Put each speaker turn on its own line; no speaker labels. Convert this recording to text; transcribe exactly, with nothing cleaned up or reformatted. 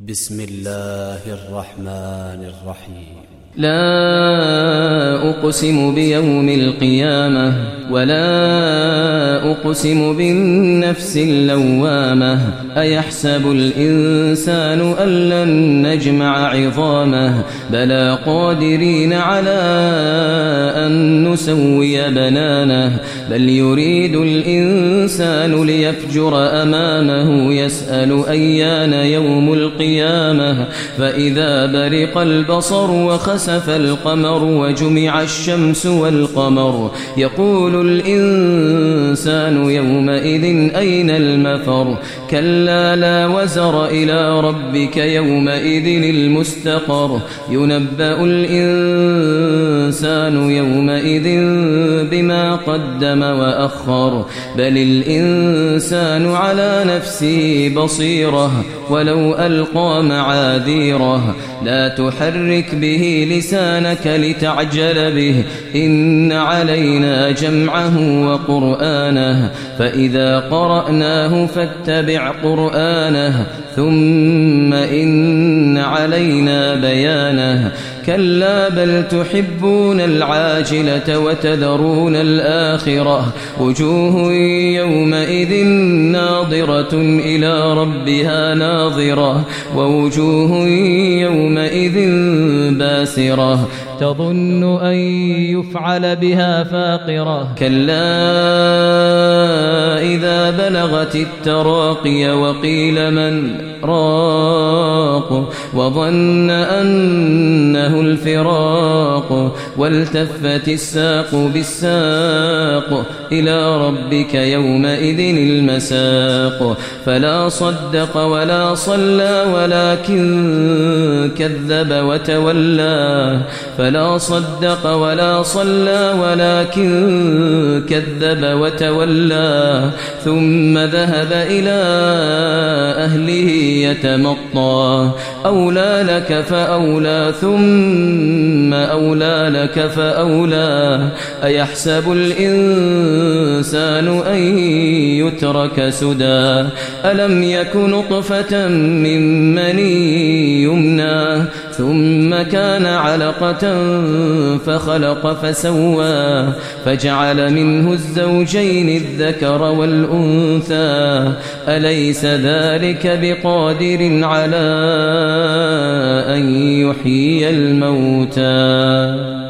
بسم الله الرحمن الرحيم.
لا أقسم بيوم القيامة ولا أقسم بالنفس اللوامة أيحسب الإنسان أن لن نجمع عظامه بلى قادرين على أن نسوي بنانه بل يريد الإنسان ليفجر أمامه يسأل أيان يوم القيامة فإذا برق البصر وخسف القمر وجمع الشمس والقمر يقول الإنسان يومئذ أين المفر كلا لا وزر إلى ربك يومئذ المستقر ينبأ الإنسان يومئذ بما قدم وأخر بل الإنسان على نفسه بصيرة ولو ألقى معاذيره لا تحرك به لسانك لتعجل به إن علينا جمعه وقرآنه فإذا قرأناه فاتبع قرآنه ثم إن علينا بيانه كلا بل تحبون العاجلة وتذرون الآخرة وجوه يومئذ ناظرة إلى ربها ناظرة ووجوه يومئذ باسرة تظن أن يفعل بها فاقرة كلا إذا بلغت التراقي وقيل من راق وظن أنه الفراق والتفت الساق بالساق إلى ربك يومئذ المساق فلا صدق ولا صلى ولكن كذب وتولى فلا صدق ولا صلى ولكن كذب وتولى ثم ذهب إلى أهله يتمطى أولى لك فأولى ثم أولى لك فأولى أيحسب الإنسان أن يترك سدى ألم يك نطفة من مني يمنى ثم كان علقة فخلق فسوى فجعل منه الزوجين الذكر والأنثى أليس ذلك بقادر على أن يحيي الموتى